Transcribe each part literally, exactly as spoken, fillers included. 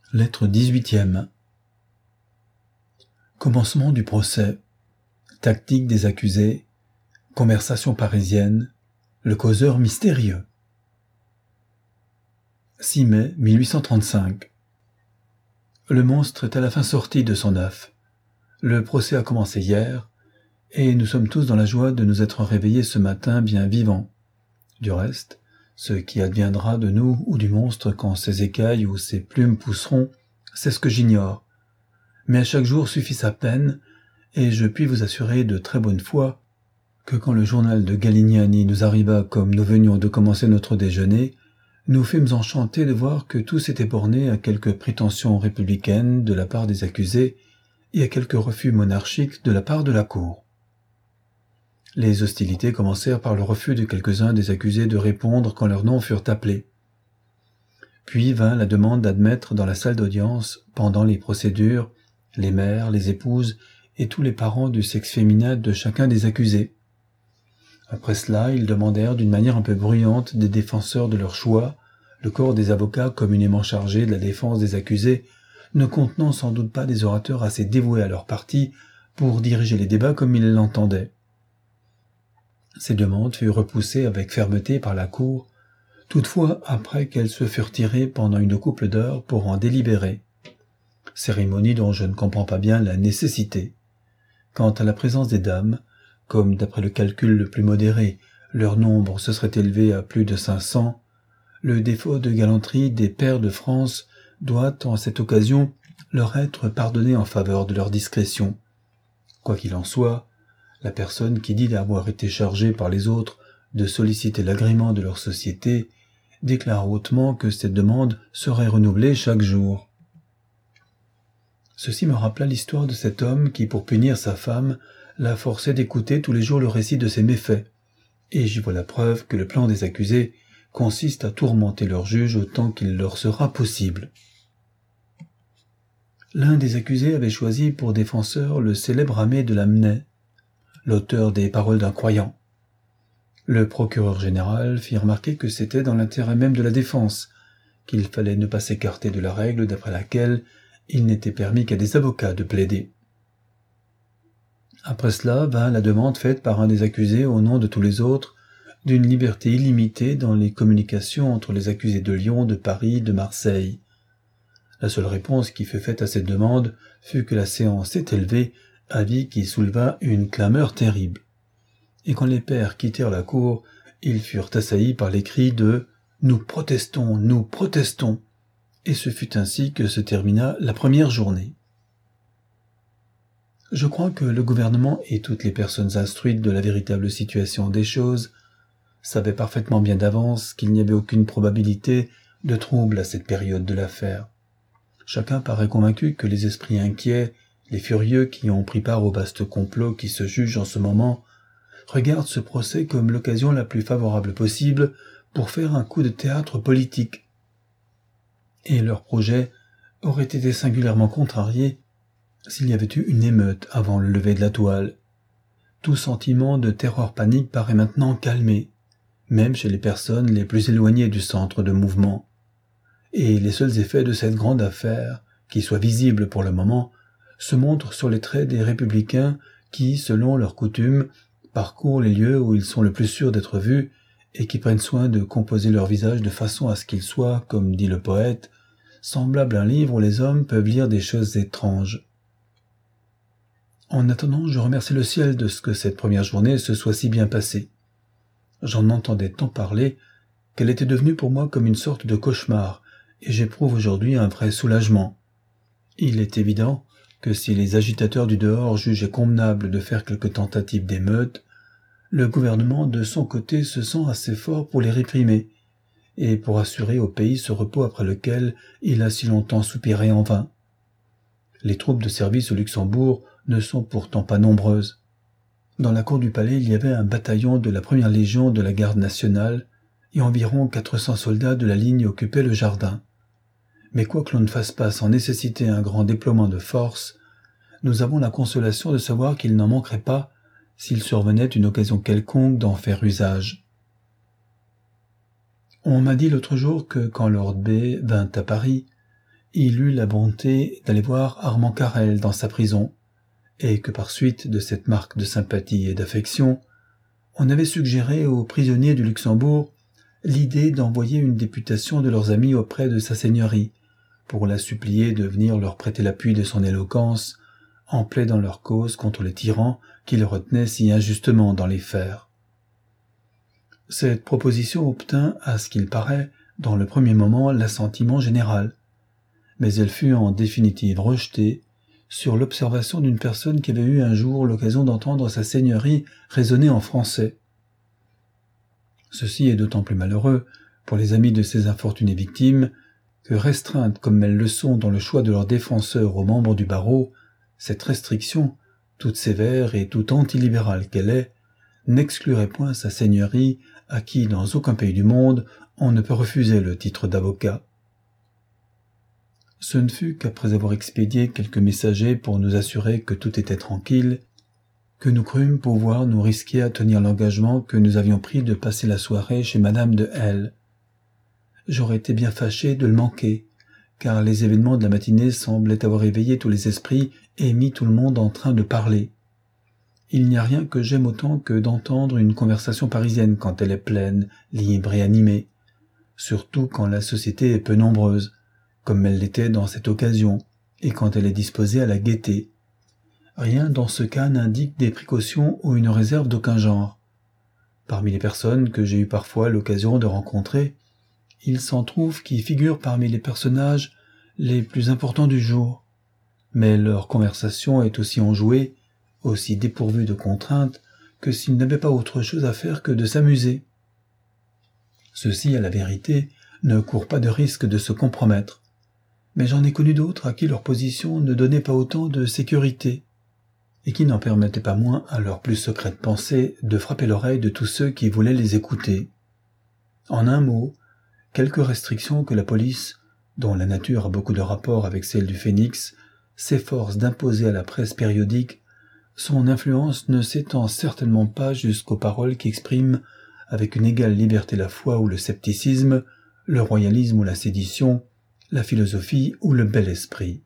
Lettre dix-huitième. Commencement du procès. Tactique des accusés. Conversation parisienne. Le causeur mystérieux. six mai mille huit cent trente-cinq. Le monstre est à la fin sorti de son œuf. Le procès a commencé hier, et nous sommes tous dans la joie de nous être réveillés ce matin bien vivants. Du reste, ce qui adviendra de nous ou du monstre quand ses écailles ou ses plumes pousseront, c'est ce que j'ignore. Mais à chaque jour suffit sa peine, et je puis vous assurer de très bonne foi que quand le journal de Galignani nous arriva comme nous venions de commencer notre déjeuner, nous fûmes enchantés de voir que tout s'était borné à quelques prétentions républicaines de la part des accusés et à quelques refus monarchiques de la part de la cour. Les hostilités commencèrent par le refus de quelques-uns des accusés de répondre quand leurs noms furent appelés. Puis vint la demande d'admettre dans la salle d'audience, pendant les procédures, les mères, les épouses et tous les parents du sexe féminin de chacun des accusés. Après cela, ils demandèrent d'une manière un peu bruyante des défenseurs de leur choix, le corps des avocats communément chargés de la défense des accusés, ne contenant sans doute pas des orateurs assez dévoués à leur parti pour diriger les débats comme ils l'entendaient. Ces demandes furent repoussées avec fermeté par la cour, toutefois après qu'elles se furent tirées pendant une couple d'heures pour en délibérer. Cérémonie dont je ne comprends pas bien la nécessité. Quant à la présence des dames, comme d'après le calcul le plus modéré, leur nombre se serait élevé à plus de cinq cents, le défaut de galanterie des pairs de France doit, en cette occasion, leur être pardonné en faveur de leur discrétion. Quoi qu'il en soit, la personne qui dit d'avoir été chargée par les autres de solliciter l'agrément de leur société déclare hautement que cette demande serait renouvelée chaque jour. Ceci me rappela l'histoire de cet homme qui, pour punir sa femme, la forçait d'écouter tous les jours le récit de ses méfaits, et j'y vois la preuve que le plan des accusés consiste à tourmenter leur juge autant qu'il leur sera possible. L'un des accusés avait choisi pour défenseur le célèbre Aimé de Lamennais, l'auteur des Paroles d'un croyant. Le procureur général fit remarquer que c'était dans l'intérêt même de la défense, qu'il fallait ne pas s'écarter de la règle d'après laquelle il n'était permis qu'à des avocats de plaider. Après cela vint la demande faite par un des accusés au nom de tous les autres d'une liberté illimitée dans les communications entre les accusés de Lyon, de Paris, de Marseille. La seule réponse qui fut faite à cette demande fut que la séance s'était levée, avis qui souleva une clameur terrible. Et quand les pairs quittèrent la cour, ils furent assaillis par les cris de « Nous protestons, nous protestons !» et ce fut ainsi que se termina la première journée. Je crois que le gouvernement et toutes les personnes instruites de la véritable situation des choses savaient parfaitement bien d'avance qu'il n'y avait aucune probabilité de trouble à cette période de l'affaire. Chacun paraît convaincu que les esprits inquiets, les furieux qui ont pris part au vaste complot qui se juge en ce moment, regardent ce procès comme l'occasion la plus favorable possible pour faire un coup de théâtre politique. Et leur projet aurait été singulièrement contrarié s'il y avait eu une émeute avant le lever de la toile. Tout sentiment de terreur panique paraît maintenant calmé, même chez les personnes les plus éloignées du centre de mouvement. Et les seuls effets de cette grande affaire, qui soient visibles pour le moment, se montrent sur les traits des républicains qui, selon leur coutume, parcourent les lieux où ils sont le plus sûrs d'être vus et qui prennent soin de composer leur visage de façon à ce qu'il soit, comme dit le poète, semblable à un livre où les hommes peuvent lire des choses étranges. En attendant, je remercie le ciel de ce que cette première journée se soit si bien passée. J'en entendais tant parler qu'elle était devenue pour moi comme une sorte de cauchemar, et j'éprouve aujourd'hui un vrai soulagement. Il est évident que si les agitateurs du dehors jugeaient convenable de faire quelques tentatives d'émeute, le gouvernement de son côté se sent assez fort pour les réprimer, et pour assurer au pays ce repos après lequel il a si longtemps soupiré en vain. Les troupes de service au Luxembourg ne sont pourtant pas nombreuses. Dans la cour du palais, il y avait un bataillon de la première légion de la garde nationale et environ quatre cents soldats de la ligne occupaient le jardin. Mais quoique l'on ne fasse pas sans nécessiter un grand déploiement de force, nous avons la consolation de savoir qu'il n'en manquerait pas s'il survenait une occasion quelconque d'en faire usage. On m'a dit l'autre jour que quand Lord B vint à Paris, il eut la bonté d'aller voir Armand Carrel dans sa prison, et que par suite de cette marque de sympathie et d'affection, on avait suggéré aux prisonniers du Luxembourg l'idée d'envoyer une députation de leurs amis auprès de sa seigneurie, pour la supplier de venir leur prêter l'appui de son éloquence, en plaidant leur cause contre les tyrans qui les retenaient si injustement dans les fers. Cette proposition obtint, à ce qu'il paraît, dans le premier moment l'assentiment général, mais elle fut en définitive rejetée sur l'observation d'une personne qui avait eu un jour l'occasion d'entendre sa seigneurie raisonner en français. Ceci est d'autant plus malheureux pour les amis de ces infortunées victimes que, restreintes comme elles le sont dans le choix de leurs défenseurs aux membres du barreau, cette restriction, toute sévère et toute antilibérale qu'elle est, n'exclurait point sa seigneurie à qui, dans aucun pays du monde, on ne peut refuser le titre d'avocat. Ce ne fut qu'après avoir expédié quelques messagers pour nous assurer que tout était tranquille, que nous crûmes pouvoir nous risquer à tenir l'engagement que nous avions pris de passer la soirée chez madame de L. J'aurais été bien fâché de le manquer, car les événements de la matinée semblaient avoir éveillé tous les esprits et mis tout le monde en train de parler. Il n'y a rien que j'aime autant que d'entendre une conversation parisienne quand elle est pleine, libre et animée, surtout quand la société est peu nombreuse, comme elle l'était dans cette occasion, et quand elle est disposée à la gaieté. Rien dans ce cas n'indique des précautions ou une réserve d'aucun genre. Parmi les personnes que j'ai eu parfois l'occasion de rencontrer, il s'en trouve qui figurent parmi les personnages les plus importants du jour, mais leur conversation est aussi enjouée, aussi dépourvue de contraintes, que s'ils n'avaient pas autre chose à faire que de s'amuser. Ceux-ci, à la vérité, ne courent pas de risque de se compromettre, mais j'en ai connu d'autres à qui leur position ne donnait pas autant de sécurité, et qui n'en permettait pas moins à leurs plus secrètes pensées de frapper l'oreille de tous ceux qui voulaient les écouter. En un mot, quelques restrictions que la police, dont la nature a beaucoup de rapport avec celle du Phénix, s'efforce d'imposer à la presse périodique, son influence ne s'étend certainement pas jusqu'aux paroles qui expriment avec une égale liberté la foi ou le scepticisme, le royalisme ou la sédition, la philosophie ou le bel esprit.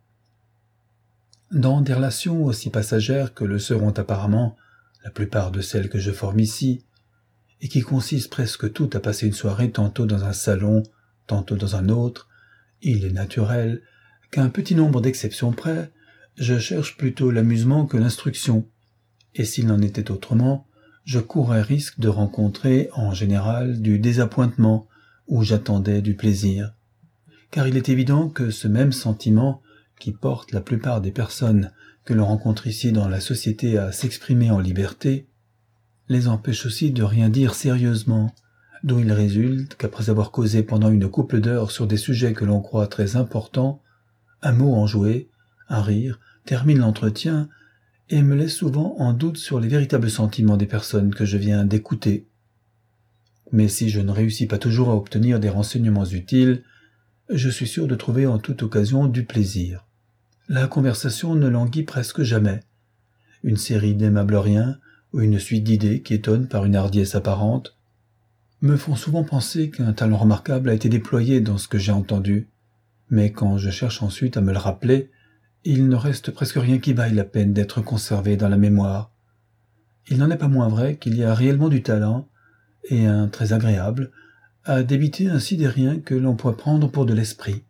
Dans des relations aussi passagères que le seront apparemment la plupart de celles que je forme ici, et qui consistent presque toutes à passer une soirée tantôt dans un salon, tantôt dans un autre, il est naturel qu'à un petit nombre d'exceptions près, je cherche plutôt l'amusement que l'instruction, et s'il en était autrement, je courrais risque de rencontrer en général du désappointement où j'attendais du plaisir. Car il est évident que ce même sentiment qui porte la plupart des personnes que l'on rencontre ici dans la société à s'exprimer en liberté, les empêche aussi de rien dire sérieusement, d'où il résulte qu'après avoir causé pendant une couple d'heures sur des sujets que l'on croit très importants, un mot enjoué, un rire, termine l'entretien et me laisse souvent en doute sur les véritables sentiments des personnes que je viens d'écouter. Mais si je ne réussis pas toujours à obtenir des renseignements utiles, je suis sûr de trouver en toute occasion du plaisir. La conversation ne languit presque jamais. Une série d'aimables riens ou une suite d'idées qui étonnent par une hardiesse apparente me font souvent penser qu'un talent remarquable a été déployé dans ce que j'ai entendu, mais quand je cherche ensuite à me le rappeler, il ne reste presque rien qui vaille la peine d'être conservé dans la mémoire. Il n'en est pas moins vrai qu'il y a réellement du talent, et un très agréable, à débiter ainsi des riens que l'on pourrait prendre pour de l'esprit.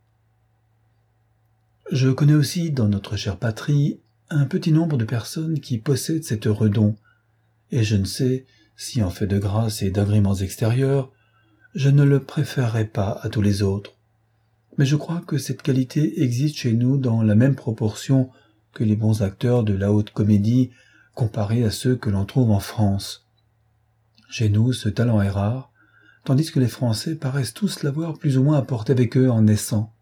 Je connais aussi, dans notre chère patrie, un petit nombre de personnes qui possèdent cet heureux don, et je ne sais si, en fait de grâce et d'agréments extérieurs, je ne le préférerais pas à tous les autres. Mais je crois que cette qualité existe chez nous dans la même proportion que les bons acteurs de la haute comédie comparés à ceux que l'on trouve en France. Chez nous, ce talent est rare, tandis que les Français paraissent tous l'avoir plus ou moins apporté avec eux en naissant.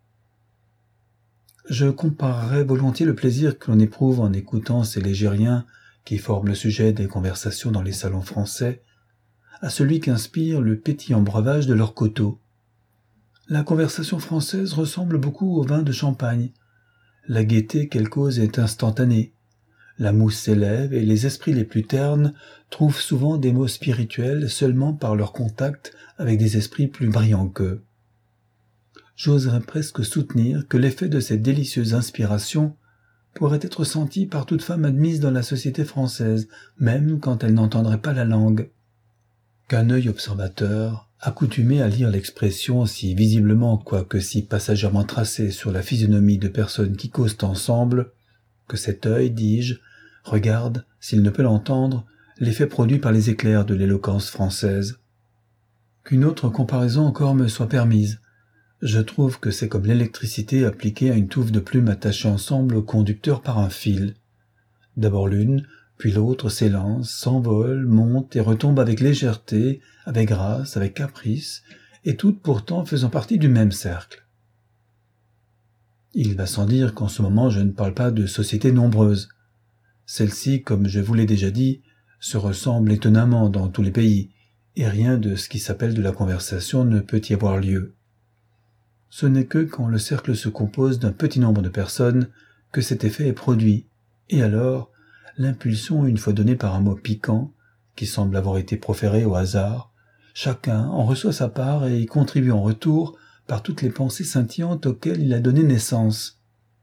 Je comparerais volontiers le plaisir que l'on éprouve en écoutant ces légériens qui forment le sujet des conversations dans les salons français à celui qu'inspire le pétillant breuvage de leur coteau. La conversation française ressemble beaucoup au vin de champagne. La gaieté qu'elle cause est instantanée. La mousse s'élève et les esprits les plus ternes trouvent souvent des mots spirituels seulement par leur contact avec des esprits plus brillants qu'eux. j'oserais presque soutenir que l'effet de cette délicieuse inspiration pourrait être senti par toute femme admise dans la société française, même quand elle n'entendrait pas la langue. Qu'un œil observateur, accoutumé à lire l'expression si visiblement quoique si passagèrement tracée sur la physionomie de personnes qui causent ensemble, que cet œil, dis-je, regarde, s'il ne peut l'entendre, l'effet produit par les éclairs de l'éloquence française. Qu'une autre comparaison encore me soit permise. Je trouve que c'est comme l'électricité appliquée à une touffe de plumes attachées ensemble au conducteur par un fil. D'abord l'une, puis l'autre s'élance, s'envole, monte et retombe avec légèreté, avec grâce, avec caprice, et toutes pourtant faisant partie du même cercle. Il va sans dire qu'en ce moment je ne parle pas de sociétés nombreuses. Celles-ci, comme je vous l'ai déjà dit, se ressemblent étonnamment dans tous les pays, et rien de ce qui s'appelle de la conversation ne peut y avoir lieu. Ce n'est que quand le cercle se compose d'un petit nombre de personnes que cet effet est produit, et alors l'impulsion une fois donnée par un mot piquant, qui semble avoir été proféré au hasard, chacun en reçoit sa part et y contribue en retour par toutes les pensées scintillantes auxquelles il a donné naissance.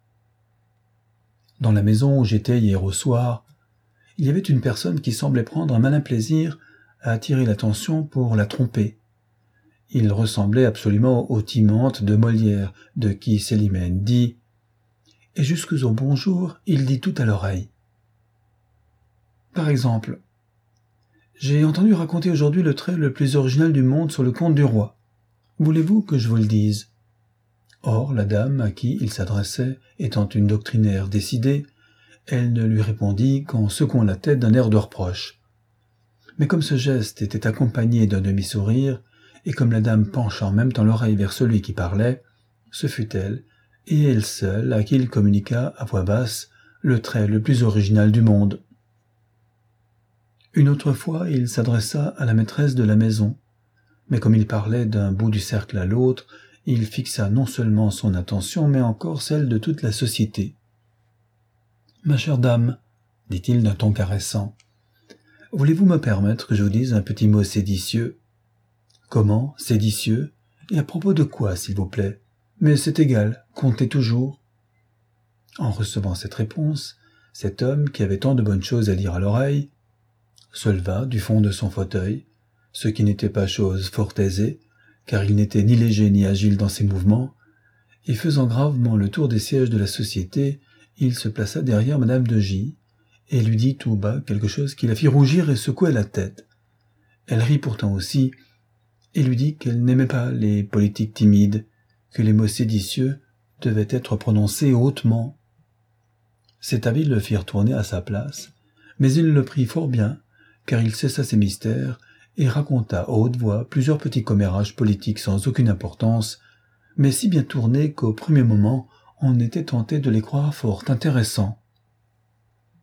Dans la maison où j'étais hier au soir, il y avait une personne qui semblait prendre un malin plaisir à attirer l'attention pour la tromper. Il ressemblait absolument au Timanthe de Molière, de qui Célimène dit « Et jusqu'au bonjour, il dit tout à l'oreille ». Par exemple, j'ai entendu raconter aujourd'hui le trait le plus original du monde sur le comte du roi. Voulez-vous que je vous le dise ? Or, la dame à qui il s'adressait, étant une doctrinaire décidée, elle ne lui répondit qu'en secouant la tête d'un air de reproche. Mais comme ce geste était accompagné d'un demi-sourire, et comme la dame pencha en même temps l'oreille vers celui qui parlait, ce fut elle, et elle seule, à qui il communiqua à voix basse le trait le plus original du monde. Une autre fois, il s'adressa à la maîtresse de la maison, mais comme il parlait d'un bout du cercle à l'autre, il fixa non seulement son attention, mais encore celle de toute la société. « Ma chère dame, dit-il d'un ton caressant, voulez-vous me permettre que je vous dise un petit mot séditieux ? Comment, séditieux ? Et à propos de quoi, s'il vous plaît ? Mais c'est égal, comptez toujours. » En recevant cette réponse, cet homme, qui avait tant de bonnes choses à dire à l'oreille, se leva du fond de son fauteuil, ce qui n'était pas chose fort aisée, car il n'était ni léger ni agile dans ses mouvements, et faisant gravement le tour des sièges de la société, il se plaça derrière madame de J, et lui dit tout bas quelque chose qui la fit rougir et secouer la tête. Elle rit pourtant aussi, et lui dit qu'elle n'aimait pas les politiques timides, que les mots séditieux devaient être prononcés hautement. Cet avis le fit retourner à sa place, mais il le prit fort bien, car il cessa ses mystères et raconta à haute voix plusieurs petits commérages politiques sans aucune importance, mais si bien tournés qu'au premier moment on était tenté de les croire fort intéressants.